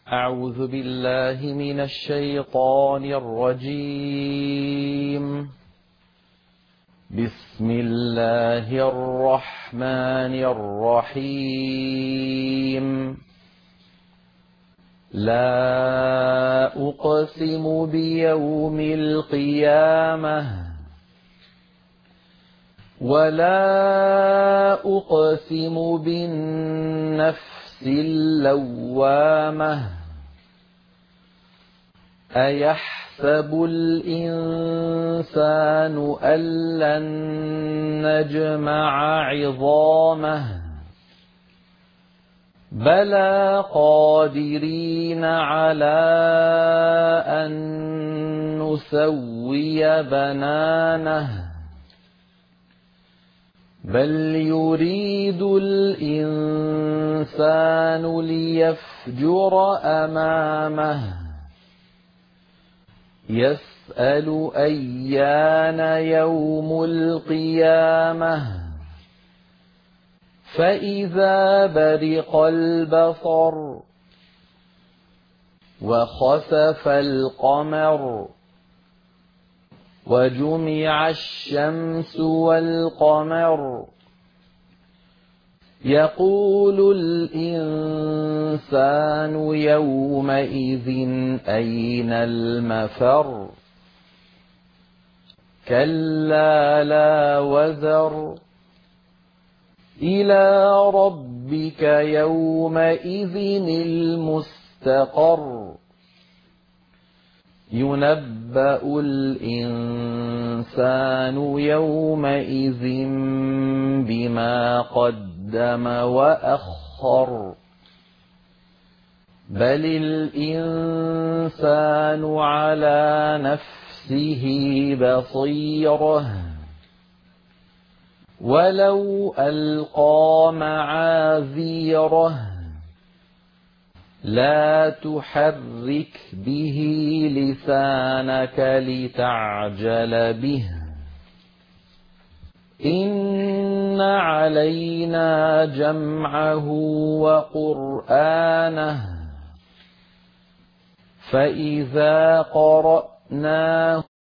أعوذ بالله من الشيطان الرجيم. بسم الله الرحمن الرحيم. لا أقسم بيوم القيامة ولا أقسم بالنفس اللوامة. أيحسب الإنسان أن لن نجمع عظامه بلى قادرين على أن نسوي بنانه بل يريد الإنسان ليفجر أمامه يسأل أيان يوم القيامة فإذا برق البصر وخسف القمر وجمع الشمس والقمر يقول الإنسان يومئذ أين المفر كلا لا وزر إلى ربك يومئذ المستقر ينبأ الإنسان يومئذ بما قدم وأخر بل الإنسان على نفسه بصيرة ولو ألقى معاذيره لا تحرك به لسانك لتعجل به إن علينا جمعه وقرآنه فإذا قرأناه